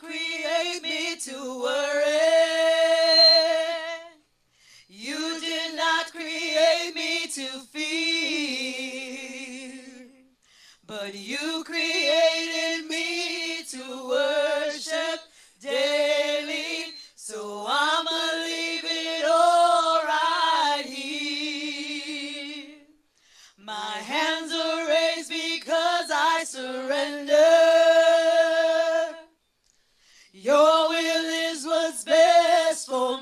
create me to worry. You did not create me to fear. But you created me to worship daily. So I'ma leave it all right here. My hands are raised because I surrender. Your will is what's best for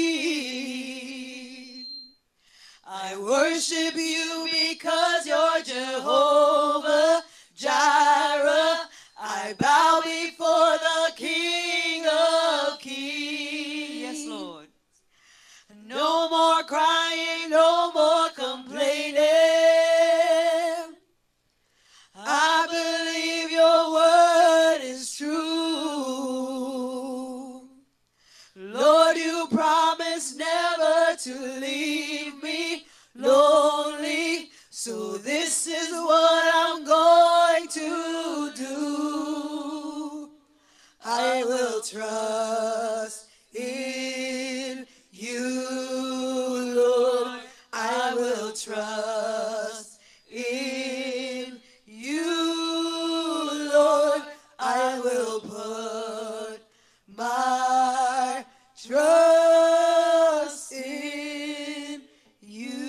me. I worship you because you're Jehovah Jireh. I bow before the King of Kings. Yes, Lord. No more crying, no more complaining. I believe your word is true. Lord, you promised never to leave me lonely. So this is what I'm going to do. I will trust in you, Lord. I will trust in you, Lord. I will put my trust in you.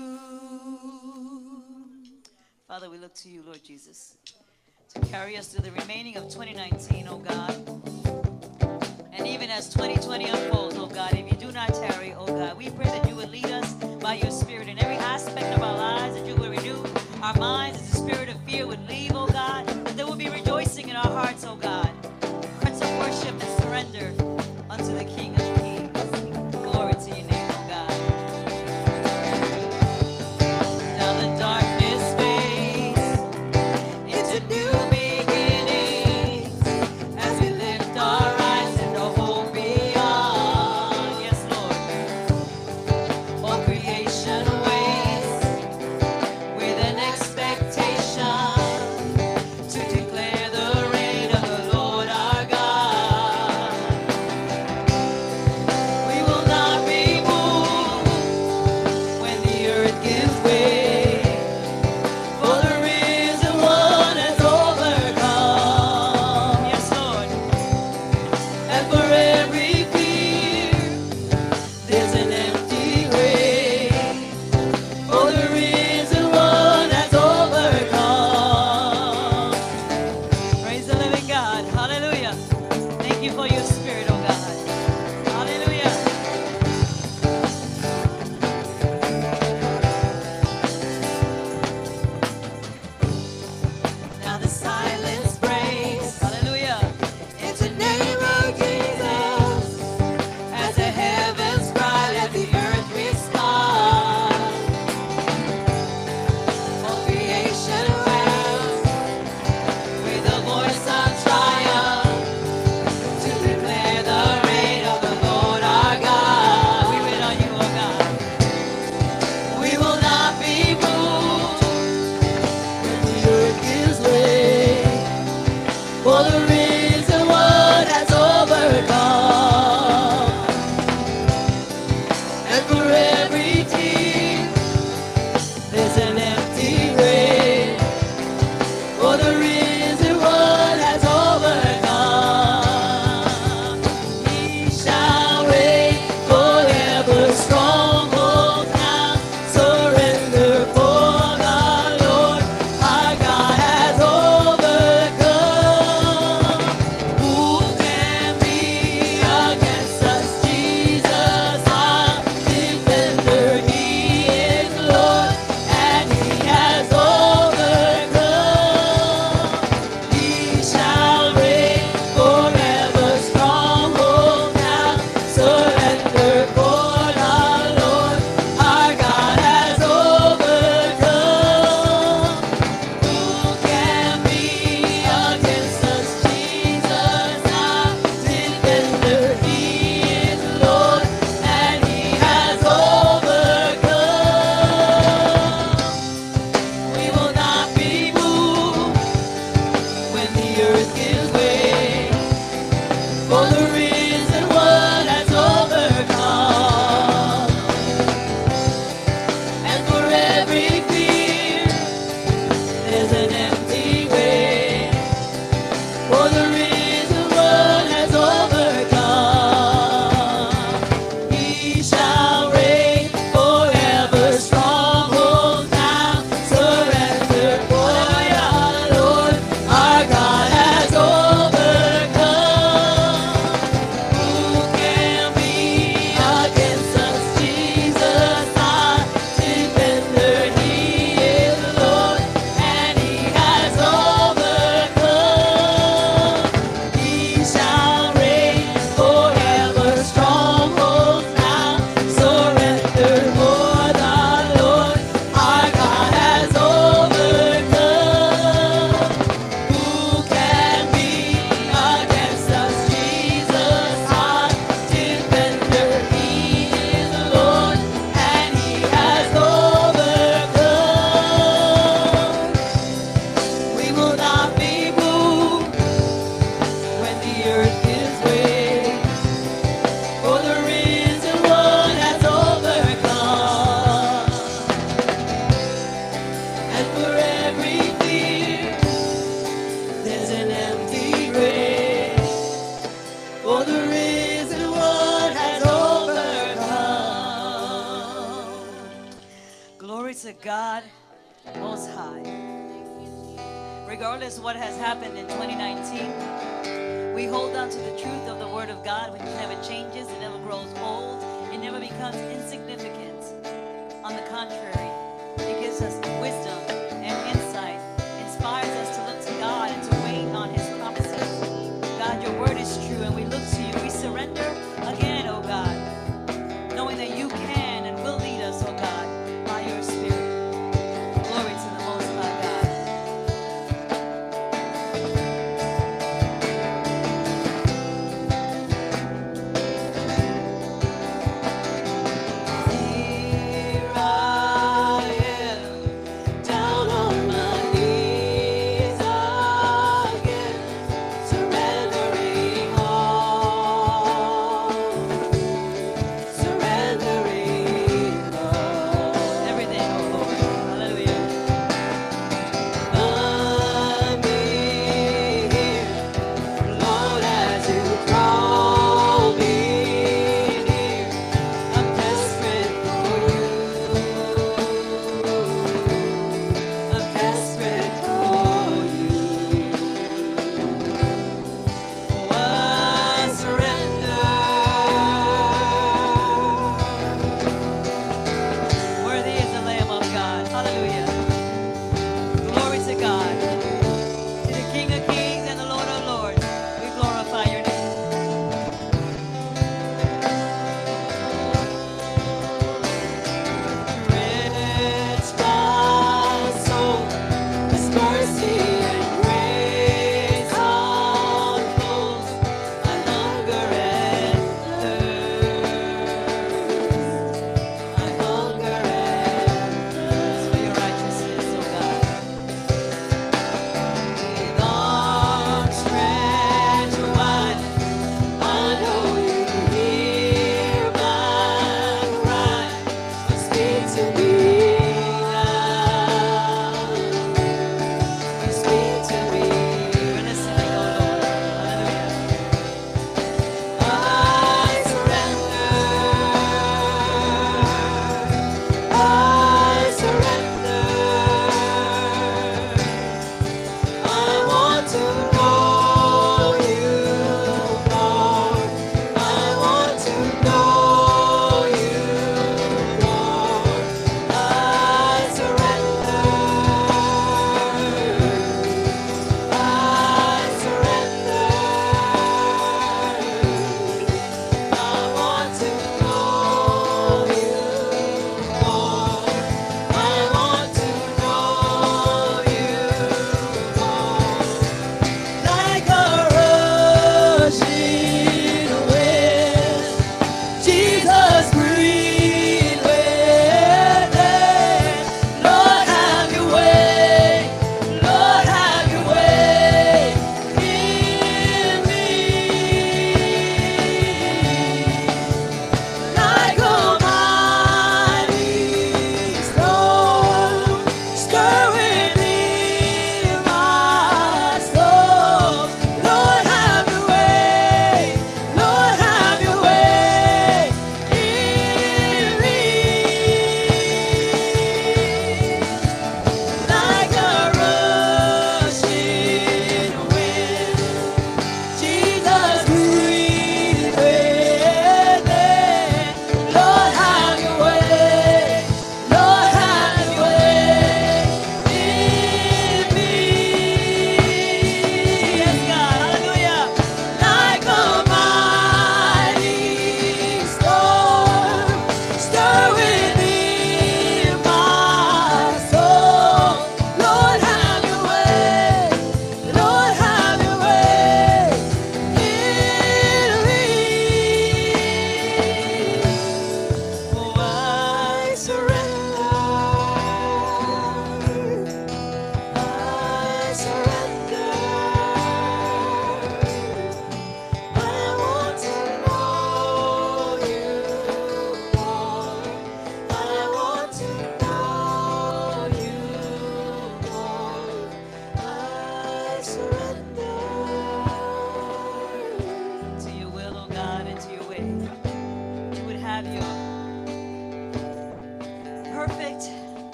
Father, we look to you, Lord Jesus, to carry us through the remaining of 2019, oh God. And even as 2020 unfolds, oh God, if you do not tarry, oh God, we pray that you would lead us by your spirit in every aspect of our lives, that you would renew our minds as the spirit of fear would leave, oh God, that there would be rejoicing in our hearts, oh God, hearts of worship and surrender unto the King of Kings. Glory to your name, oh God. Now the darkness fades into new beginnings as we lift our eyes into hope beyond. Yes, Lord. All creation waits with an expectation to declare the reign of the Lord our God. We will not be moved when the earth gives way, for the risen one has overcome. Yes, Lord. And for every fear, there's an empty grave. For the risen one has overcome. Praise the living God. Hallelujah. Thank you for your spirit, oh God. Hallelujah. Now the silence breaks. Hallelujah. In the name of Jesus. As the heavens cry, let the earth respond. All creation rounds with a voice of triumph to declare the reign of the Lord our God. We wait on you, oh God. We will not be moved when the earth gives way, for the risen one has overcome. And for every tear, there's an empty grave. For the risen one has overcome. He shall reign forever, strongholds now surrender, for the Lord our God has overcome. For the risen one has overcome. He shall reign forever. Strongholds now surrender. For our Lord, our God has overcome. Who can be against us? Jesus, our defender. He is the Lord, and He has overcome. He shall reign forever. Strongholds now surrender. For the Lord our God has overcome. Who can be against us? Jesus, our defender. He is the Lord, and He has overcome. We will not be moved when the earth gives way. For the risen one has overcome. And for every fear, there's an empty grave. For the risen one has overcome. Glory to God Most High. Regardless of what has happened in 2019, we hold on to the truth of the Word of God, which never changes, it never grows old, it never becomes insignificant. On the contrary, it gives us wisdom and insight, inspires us to look to God and to wait on His promises. God, your Word is true, and we look to you. We surrender again, oh God, knowing that you can and will lead us, oh God, by your Spirit. Glory to the Most High God. Here I am.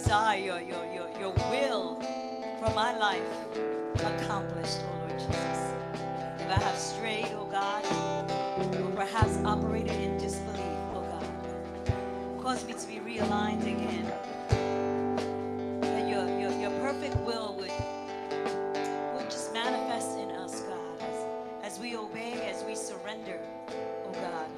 desire, your will for my life accomplished, oh Lord Jesus. If I have strayed, oh God, or perhaps operated in disbelief, oh God, cause me to be realigned again. That your perfect will would just manifest in us, God, as we obey, as we surrender, oh God.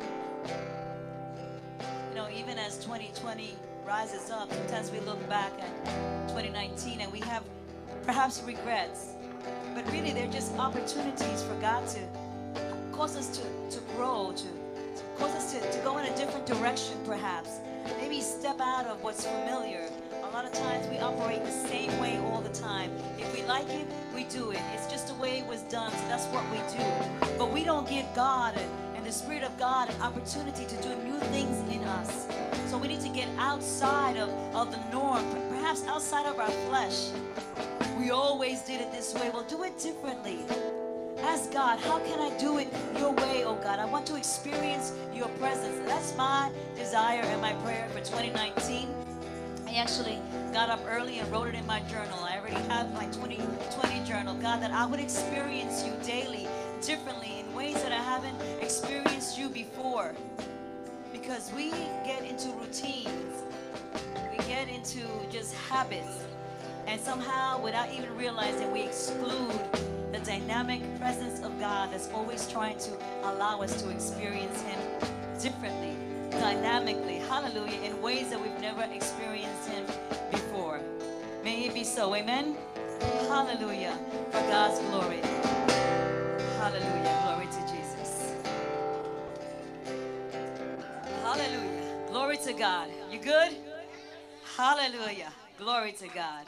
You know, even as 2020 rises up, sometimes we look back at 2019 and we have perhaps regrets, but really they're just opportunities for God to cause us to grow, to cause us to go in a different direction perhaps. Maybe step out of what's familiar. A lot of times we operate the same way all the time. If we like it, we do it. It's just the way it was done, so that's what we do. But we don't give God and the Spirit of God an opportunity to do new things in us. So we need to get outside of the norm, perhaps outside of our flesh. We always did it this way. Well, do it differently. Ask God, how can I do it your way, oh God? I want to experience your presence. That's my desire and my prayer for 2019. I actually got up early and wrote it in my journal. I already have my 2020 journal. God, that I would experience you daily, differently, in ways that I haven't experienced you before. Because we get into routines. We get into just habits. And somehow, without even realizing, we exclude the dynamic presence of God that's always trying to allow us to experience Him differently, dynamically, hallelujah, in ways that we've never experienced Him before. May it be so, amen? Hallelujah, for God's glory. Hallelujah, glory to Jesus. Hallelujah, glory to God. You good? Hallelujah, glory to God.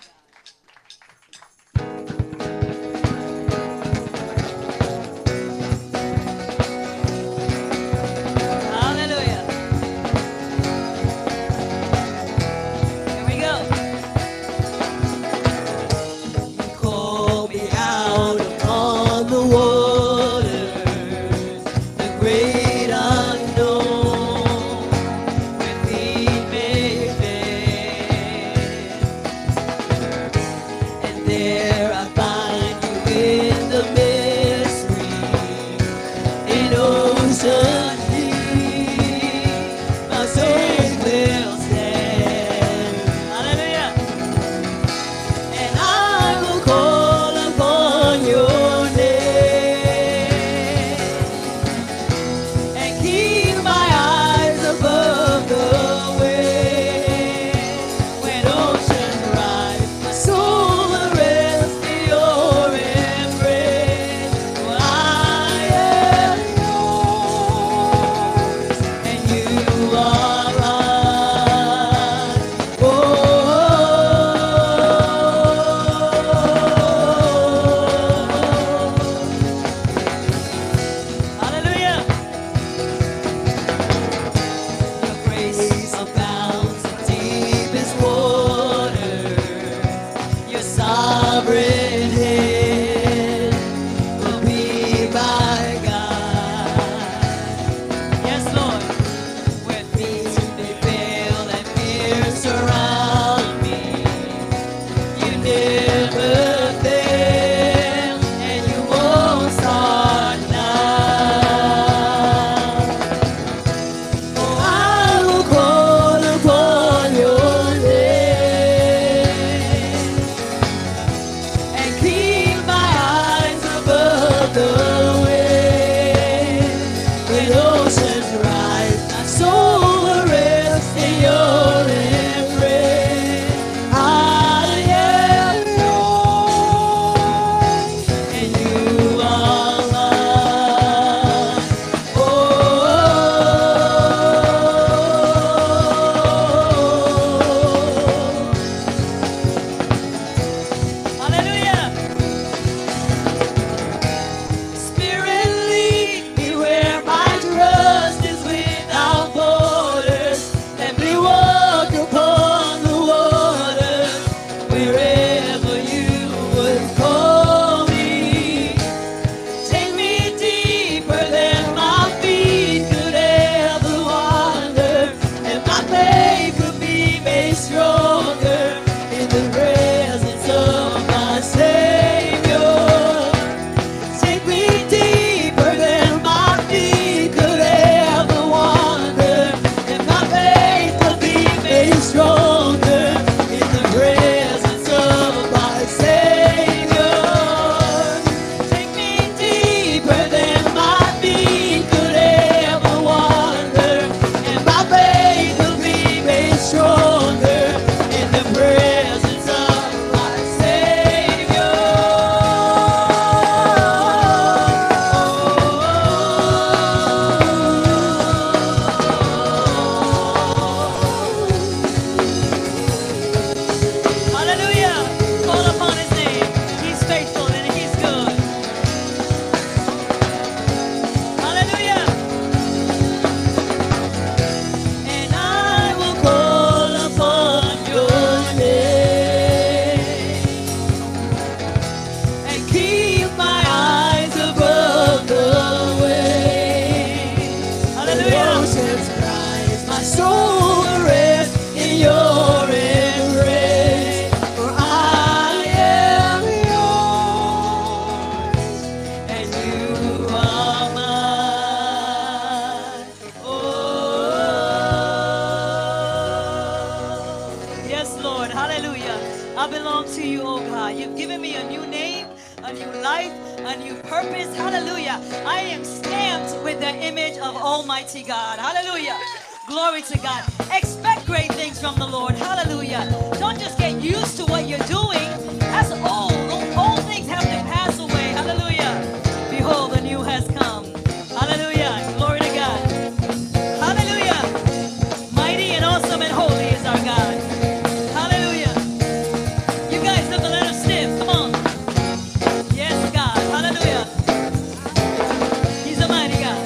to you, oh God. You've given me a new name, a new life, a new purpose. Hallelujah. I am stamped with the image of Almighty God. Hallelujah. Glory to God. Expect great things from the Lord. Hallelujah. Don't just get used to what you're doing. That's old. Those old things have to pass away. Hallelujah. Behold, the new has come. Hallelujah. Glory to God. Hallelujah. Mighty and awesome and holy is our God. Hallelujah. You guys look a little stiff. Come on. Yes, God. Hallelujah. He's a mighty God.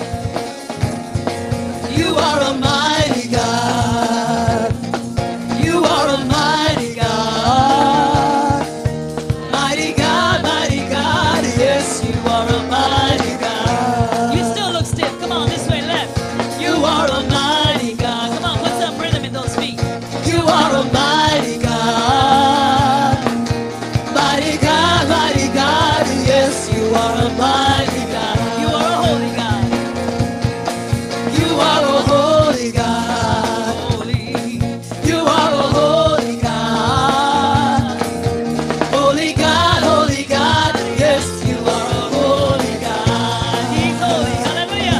You are a mighty God. You are a mighty God. Mighty God, mighty God. Yes, you are a mighty God. You still look stiff. Come on, this way, left. You are a mighty God. Come on, put some rhythm in those feet. You are a mighty God. Mighty God, mighty God. Yes, you are a mighty God. You are a holy God. You are a holy God. Holy. You are a holy God. Holy God, holy God. Yes, you are a holy God. He's holy. Hallelujah.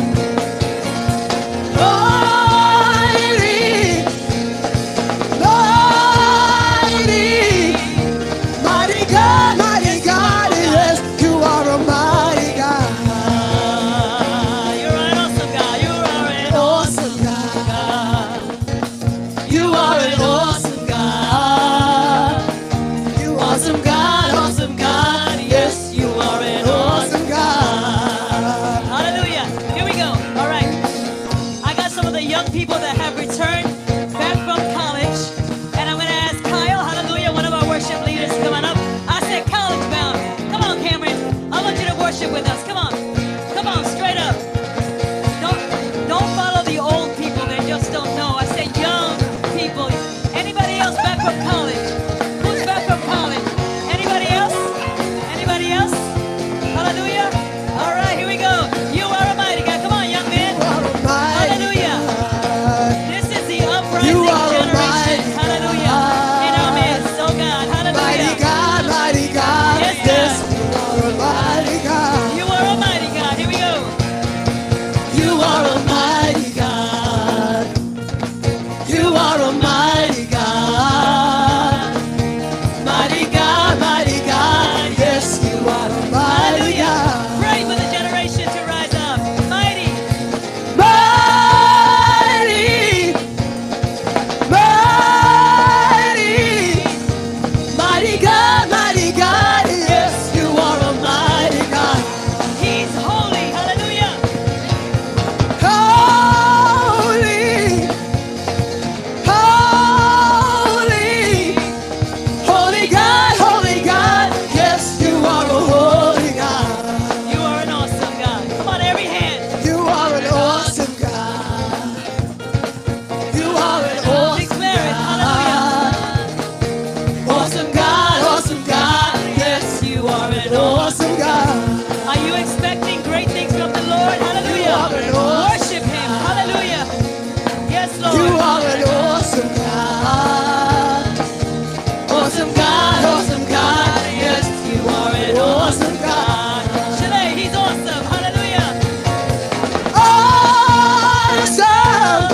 Mighty, mighty, mighty God, mighty God. Yes, you are a mighty God. You're an awesome God. You are an Awesome God. You are an awesome God. You awesome God, awesome God. Yes, you are an awesome God. Hallelujah. Here we go. All right. I got some of the young people that have returned back from college. And I'm going to ask Kyle, hallelujah, one of our worship leaders coming up. I said college bound. Come on, Cameron. I want you to worship with us. Come on. Come on, straight up. Don't follow the old people that just don't know. I said young people. Anybody else back from college? Who's back from college? Anybody else? Anybody else? Hallelujah. All right, here we go. You are a mighty God. Come on, young man. You are a mighty Hallelujah. God. This is the uprising You are a generation. mighty Hallelujah. In our midst. Oh God. Mighty Hallelujah. God, mighty God. Yes, Yes, God. you are a mighty God. You are a mighty God. Here we go. You are a mighty God. You are a mighty God. Mighty God, mighty God. Yes, you are a mighty Hallelujah. God. Pray for the generation to rise up. Mighty. Mighty, mighty, mighty God, mighty God. Yes, you are a mighty God. He's holy. Hallelujah. Holy, holy, holy God, holy God. Yes, you are a holy God. You are an awesome God. Come on, every hand. You are an awesome God. You are an awesome Declare it. God. Hallelujah. Awesome God, awesome God. Yes, you are an awesome God. Are you expecting great things from the Lord? Hallelujah. You are an awesome Worship Him. Hallelujah. Yes, Lord. You are an awesome God. Awesome God, awesome God. Yes, you are an awesome God. Shale, He's awesome. Hallelujah. Awesome.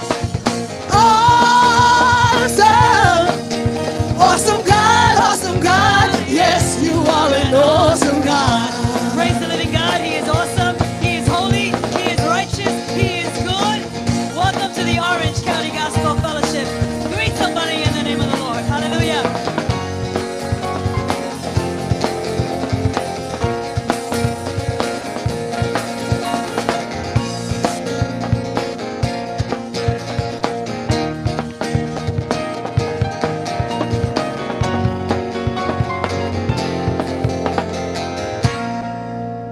Awesome. Awesome God, awesome God. Yes, you are an awesome God.